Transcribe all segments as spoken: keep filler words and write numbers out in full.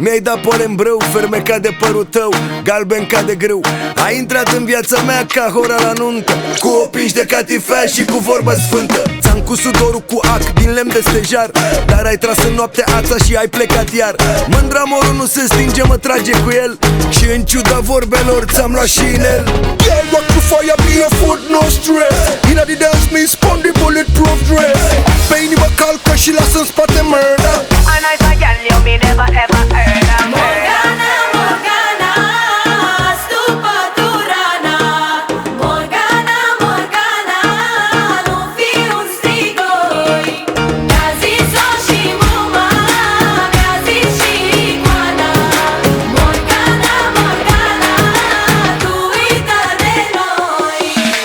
Mi-ai dat polen brâu, fermecat de părul tău, galben ca de grâu. Ai intrat în viața mea ca hora la nuntă, cu opinși de catifea și cu vorbă sfântă. Ți-am cusut dorul cu ac din lemn de stejar, dar ai tras în noapte ața și ai plecat iar. Mândra morul nu se stinge, mă trage cu el, și în ciuda vorbelor ți-am luat și inel. Girl, rock the fire, barefoot, no stress. Inna the dance, me spun the bulletproof dress. Pe inimă calcă și lasă în spate murder. And I say, girl, you me never ever heard of Morgana, Morgana, stupă Turana. Morgana, Morgana, nu fi un strigoi. Mi-a zis-o și mama, mi-a zis și Iguana. Morgana, Morgana, tu uită de noi.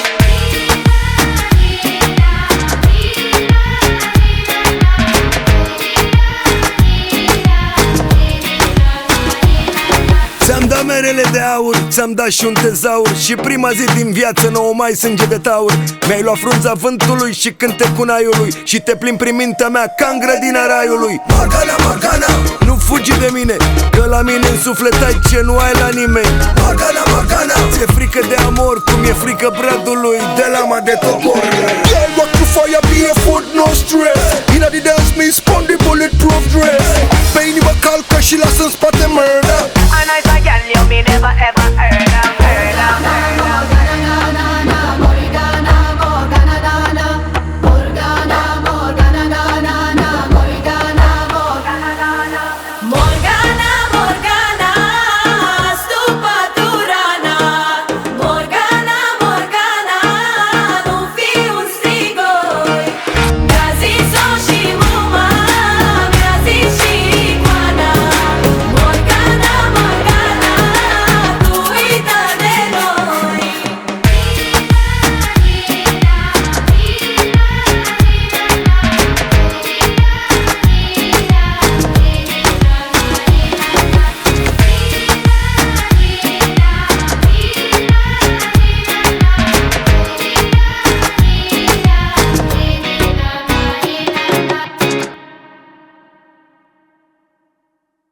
Ți-am dat merele de aur, ți-am dat și un tezaur, și prima zi din viață nouă mai sânge de taur. Mi-ai luat frunza vântului și cântecul naiului, și te plimbi prin mintea mea ca în grădina raiului. Morgana, Morgana, Nu fugi de mine, că la mine în suflet ai ce nu ai la nimeni. Morgana, Morgana, Ți-e frică de amor, cum e frică bradului de lama de topor. girl, rock the fire, barefoot, no stress. Inna the dance, me spun the bulletproof dress. Pe inimă calcă și lasă în spate murder.